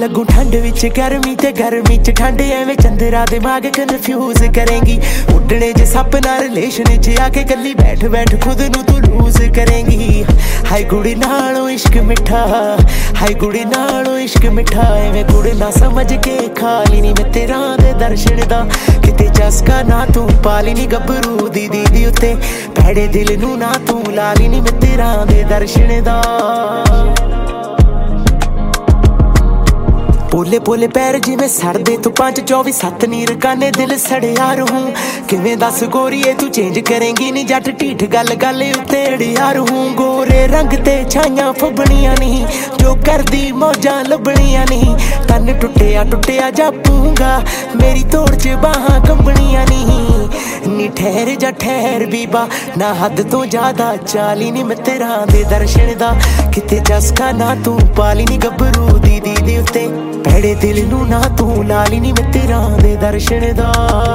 लगू ठंड विच गर्मी ते गर्मी च ठंड एवें चंदरा दिमाग कन्फ्यूज करेंगी उड्डने जे सपना रिलेशन च आके कल्ली बैठ बैठ खुद नू तू लूज करेंगी हाय कुड़ी नालों इश्क मिठा हाय कुड़ी नालों इश्क मिठा एवें कुड़ी ना समझ के खाली नी मैं तेरा दे दर्शन दा किते चस्का ना तू पाली नी गबरू दी दीदी उत्ते भैड़े दिल नू ना तू लाली नी मैं तेरा दे दर्शन दा पोले पोले पैर जिवें सड़दे तू 5-24-7 नीर काने दिल सड़िया रहूं किवें दस गोरीए तू चेंज करेंगी नी जट ढीठ गल गल उत्ते अड़िया रहूं गोरे रंग ते छाइयां फुबणियां नहीं जो करदी मौजां लभणियां नहीं तन टुटिया जापूंगा मेरी तोड़ च बाहां कंबणियां नहीं नी ठहर जा ठहर बीबा ना हद तो ज्यादा चाली नी मैं तेरा दे दर्शन दा किते चस्का ना तू पाली नी गबरू दी दीदी उत्ते भैड़े दिल नू ना तू लाली नी मैं तेरा दे दर्शन दा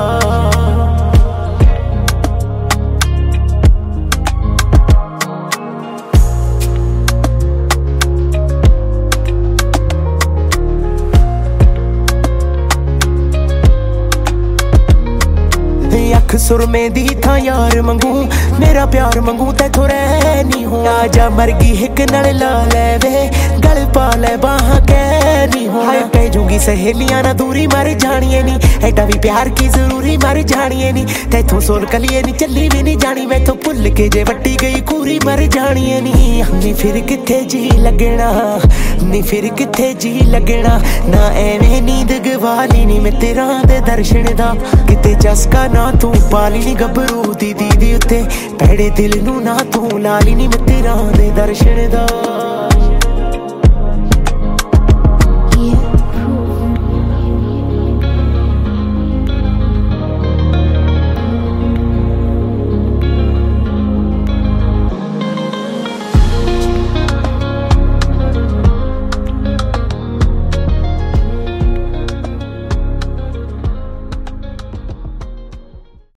अख सुरमे दी था यार मंगू मेरा प्यार मंगू तैथों रह नहीं हूं आजा मरगी हिक नाल ला ले गल पा ले बाहां कह नहीं हूं हाय पै जूंगी सहेलियां ना दूरी मर जानिए नी एडा भी प्यार की जरूरी मर जानिए नी तैथों सोल कलिए नी चली भी नहीं जानी मैथों भुल के जे वट्टी गई कूरी मर जानिए नी फिर किथे जी लगना नी फिर किथे जी लगना ना एवें नींद गवाली नी मैं तेरा दे दर्शन दा किते चस्का ना तू पाली नी गबरू दी दीदी उत्ते भैड़े दिल नू ना तू लाली नी मैं तेरा दे दर्शन दा